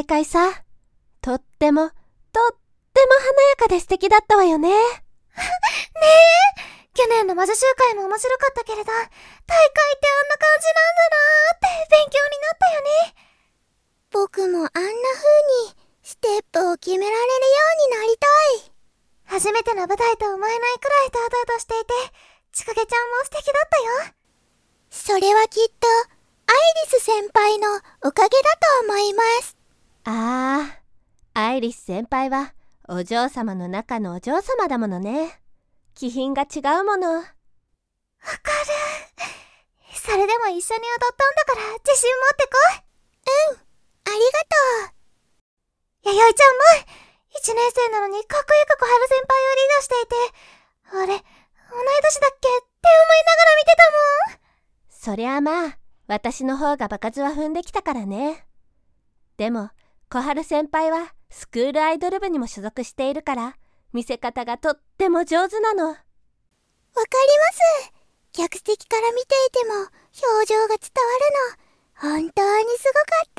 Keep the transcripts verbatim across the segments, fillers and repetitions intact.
大会さ。とっても、とっても華やかで素敵だったわよね。ねえ、去年の魔女集会も面白かったけれど、大会ってあんな感じなんだなーって勉強になったよね。僕もあんな風にステップを決められるようになりたい。初めての舞台と思えないくらい堂々としていて、千景ちゃんも素敵だったよ。それはきっとアイリス先輩のおかげだと思います。 ああ、アイリス先輩はお嬢様の中のお嬢様だものね。気品が違うもの。わかる。それでも一緒に踊ったんだから自信持ってこい。うん、ありがとう。弥生ちゃんも一年生なのにかっこよく小春先輩をリードしていて、あれ、同い年だっけって思いながら見てたもん。 そりゃあまあ、私の方が場数は踏んできたからね。でも、小春先輩はスクールアイドル部にも所属しているから、見せ方がとっても上手なの。わかります。客席から見ていても表情が伝わるの、本当にすごかった。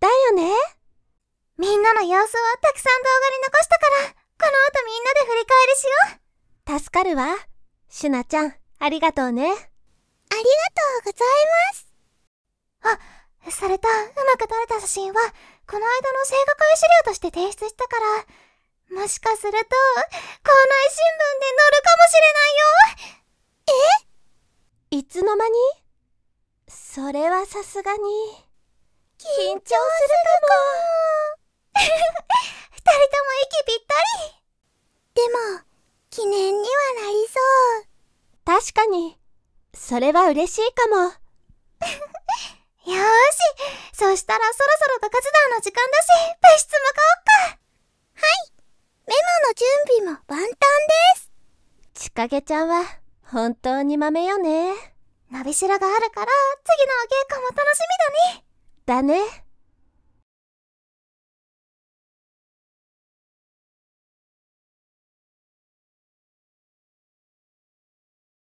だよね。 みんなの様子はたくさん動画に残したから、この後みんなで振り返りしよう。助かるわ。シュナちゃん、ありがとうね。ありがとうございます。あ、それと、うまく撮れた写真は、この間の生画会資料として提出したから、もしかすると、校内新聞で載るかもしれないよ。 え？いつの間に？それはさすがに。 緊張するかも。二人とも息ぴったり。でも、記念にはなりそう。 確かに、それは嬉しいかも。 よーし、そしたらそろそろ部活動の時間だし、部室向かおっか。はい、メモの準備も万端です。 千景ちゃんは本当に豆よね。 伸びしろがあるから、次のお稽古も楽しみだね。 だね。